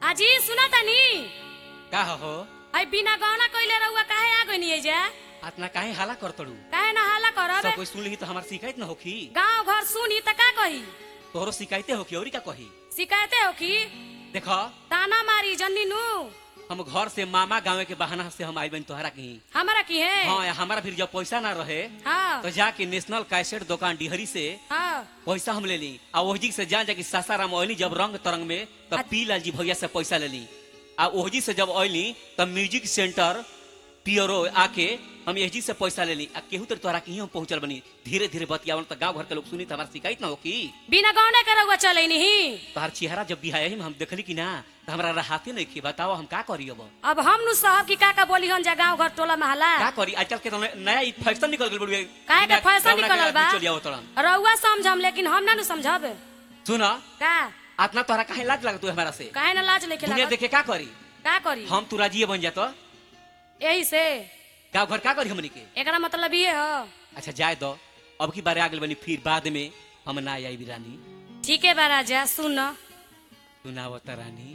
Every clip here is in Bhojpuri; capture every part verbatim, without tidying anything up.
हाजी सुना तानी का हो आई बिना गहना कइले रहुआ काहे आ गइनी एजा आतना काहे हाला करतड़ू काहे ना हाला करब सब कोई सुन ली तो हमार शिकायत न होखी गांव घर सुनी त का कही तोहरो शिकायते होखी औरी का कही शिकायते हो की देखो ताना मारी जन्नी नु हम घर से मामा गाँव के बहाना से हम आई बन तोहरा की हमारा की है हाँ हमारा फिर जब पैसा ना रहे हाँ तो जाके नेशनल कैसेट दुकान डिहरी से हाँ पैसा हम ले ली आ ओहजी से जा जाके सासाराम ओइली जब रंग तरंग में तब पी लाल जी भैया से पैसा ले ली आ ओहजी से जब ओइली तब म्यूजिक सेंटर पियरो आके हम एहजी से पैसा ले ली आ केहू तर तोहरा की हम पहुंचल बनी धीरे धीरे बतियावन तो गांव घर के लोग सुनी तो हमार शिकायत ना होकी बिना गहना के रहुआ चले नहीं तोहर चेहरा जब बिहाय हम देखली कि ना तो हमरा राहते नहीं की बताओ हम का करी अब अब हम नु साहब की का का बोली हन जा गांव घर टोला महला का करी आजकल के तो नया ई फैशन निकल गेल बड़ुए काहे के फैशन निकलल बा चल आओ तोरन रहुआ समझम लेकिन हम ना नु समझब सुना का आतना तोहरा काहे लाज लागत तू हमरा से काहे ना लाज लेके दुनिया लागत देखे का करी का करी हम तू राजीए बन जातो यही से गाँव घर का करी हमनी के एकरा मतलब ये हो अच्छा जाए दो अब की बारे आगल बनी फिर बाद में हम ना आई रानी ठीक है बा राजा सुन सुनावत रानी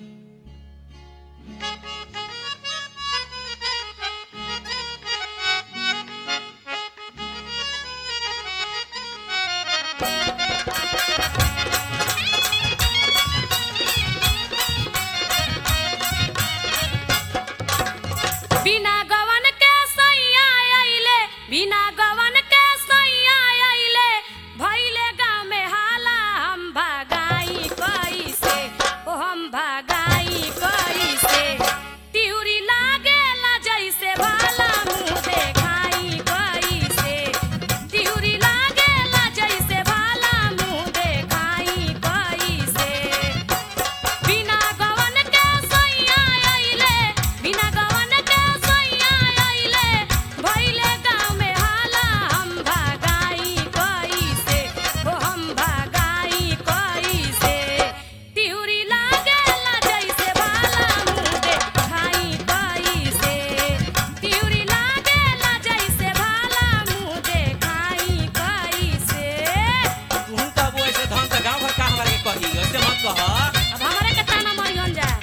बिना गवन के सैया आइले बिना गवन के सैया आइले भइले गांव में हाला हम भगाई कैसे ओ हम भगाई कैसे तिउरी लागेला जैसे भाला मुंह देखाई कैसे तिउरी लागेला जैसे भाला मुंह देखाई कैसे बिना गवन के सैया आइले बिना गवन के सैया आइले भइले गांव में हाला हम भगाई कैसे ओ हम भगाई कैसे तिउरी लागेला जैसे भाला मुंह देखाई कैसे तिउरी लागेला जैसे भाला मुंह देखाई कैसे तू का वो ऐसे धन से गाँव घर का हमारे के कही ऐसे मत कह अब हमारे के ताना मरियन जा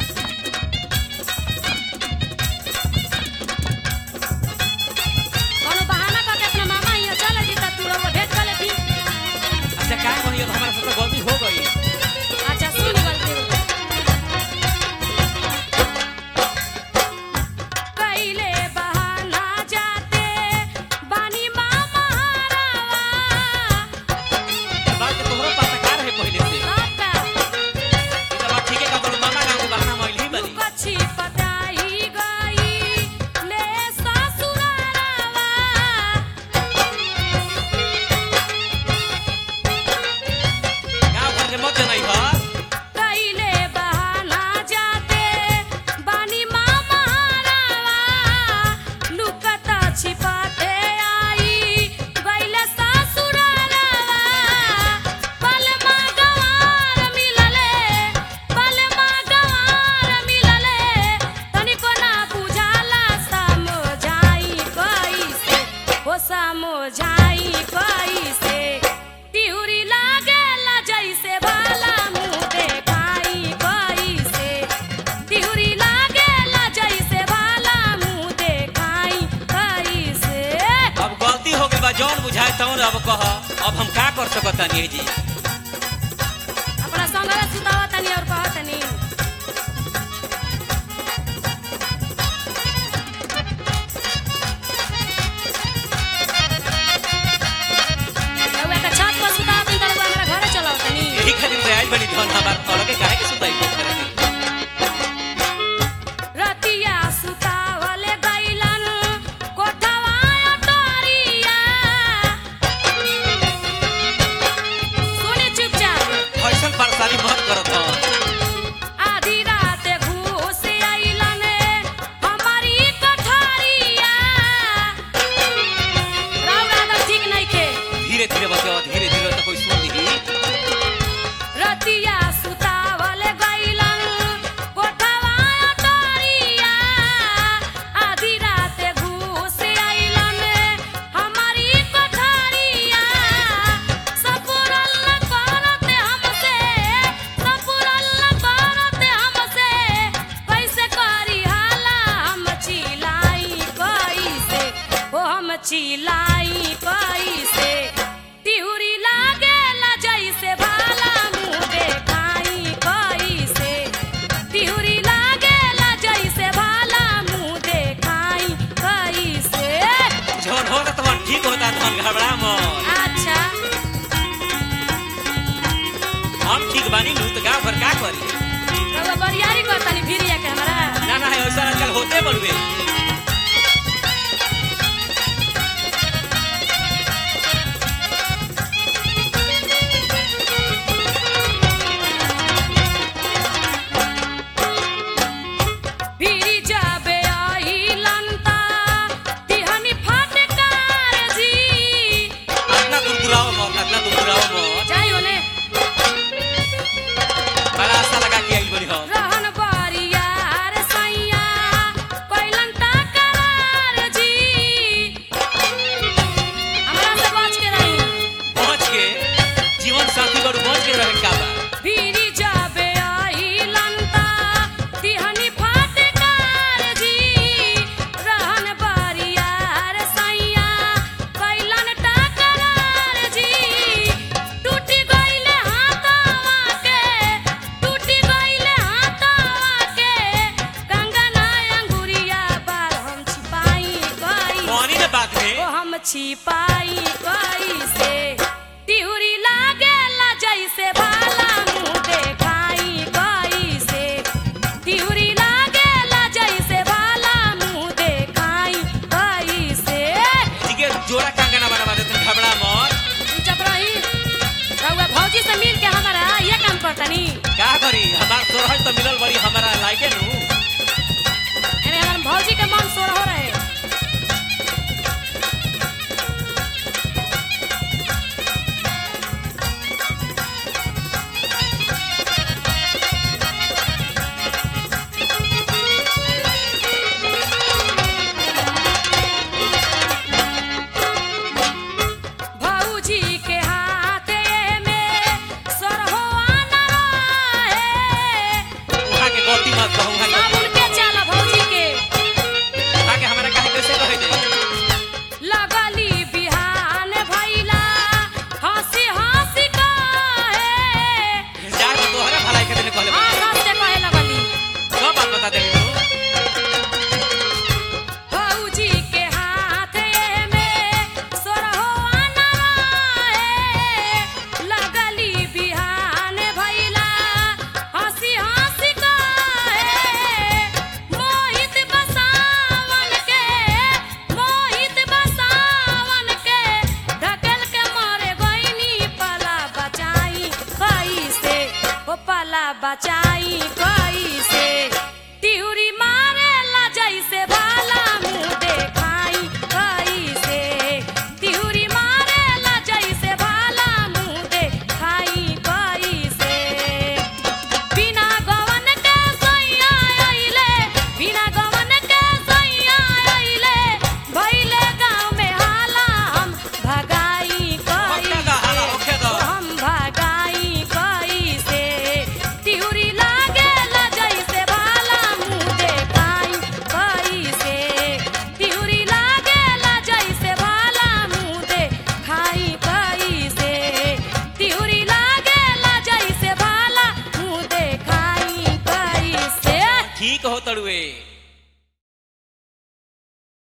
कोनो बहाना करके अपना मामा यहाँ चल जी तू रहुआ भेंट कर लेती अच्छा का कही अब हमारा सबसे गलती हो गई अच्छा सुन गलती कैले बहाना जाते बानी मामा हरावा बात तोहरो पास का रहे पहले से काका ई बात ठीक है का बोल मामा गाँव के बहाना मोइल ही बनी कच्छी पटाई गई ले ससुरारावा गाँव घर के मत नहीं ह कैले बहाना जाते बानी मामा हरावा लुकता छिपाते आई गइले ससुरारावा पलमा गवार मिलले पलमा गवार मिलले तनिको ना बुझाला समझाई कैसे ओ समझाई कैसे तिउरी लागेला जैसे भाला मुंह देखाई कैसे तिउरी लागेला जैसे भाला मुंह देखाई कैसे अब गलती हो गई बा जौन बुझाए तौन अब कह अब हम का कर सकतानी जी अपना संगरे सुतावा तनी और कह तनी रउआ के छत पर सुतावा तनी त रउआ हमरा घरे चलाओ तनी यही खातिर से आइल बनी धन हमार अलगे काहे के सुताई को करे रतिया सुतावले गइलन कोठवा अटरिया सुनी चुपचाप फैशन परेशानी मत करत ह आधी रात घूस आइलन हमारी कठरिया राव आदत ठीक नइखे धीरे धीरे बचाओ धीरे धीरे तो कोई सुन ली रतिया सुता ठीक बानी नु तो गाँव भर का करी रउआ बरियारी करतानी भिरिया के हमरा ना ना है ऐसा आजकल होते बड़ुए भिरी जाबे आई लंता तिहनी फटकार जी अपना दुरदुराओ मत अपना दुरदुराओ मत जाई ओने बड़ा आशा लगा के आई बनी हम रहन बरियार सैया कैलन टकरार जी हमरा से बच के रही पहुंच के जीवन साथी बड़ बच के रहे का बा भिरी जाबे आई लंता तिहनी फटकार जी रहन बरियार सैया कैलन टकरार जी टूटी गइले हाथवा के टूटी गइले हाथवा के कंगना अंगुरिया बार हम छिपाई गई कौनी ना बात में ओ हम छिपाई कैसे तिहुरी लागेला जैसे भाला मुँह देखाई कैसे तिहुरी लागेला जैसे भाला मुँह देखाई कैसे ठीक है जोड़ा कंगना बना देते घबरा मत चुप रही रउआ भौजी से मिल के हमारा ये काम करतनी का करी हमार तोरहज तो मिलल बड़ी हमारा लायके नु एमे हमार भौजी के मन सोर हो रहे भौजी के हाथे में सरहो आना रहे वहां के गलती मत कहू वहां के साबुन के चाला भौजी के वहां के हमरा काहे कैसे कहे दे लगली बिहान भइला हंसी हंसी कहे जा के तोहरा भलाई के देने कहले हाँ सब से कहे लगली सब बात बता दे तू भौजी के हाथे में सरहो आना रहे लगली बिहान भइला हंसी हंसी कहे मोहित बसावन के मोहित बसावन के ढकेल के मारे गइनी पला बचाई कैसे ओ पला बचाई कैसे तिहुरी मारेला जैसे भाला मुँह देखाई कैसे तिहुरी मारेला जैसे भाला मुँह देखाई कैसे बिना गवन के सैया अइले बिना गवन के सैया अइले भइले गाँव में हाला हम भगाई ओखे दा हाला कैसे ओखे दा हम भगाई कैसे तिहुरी लागेला जैसे भाला मुँह देखाई कैसे तिहुरी लागेला जैसे भाला मुँह देखाई कैसे तिहुरी लागेला जैसे भाला मुँह देखाई कैसे ठीक हो तड़ुए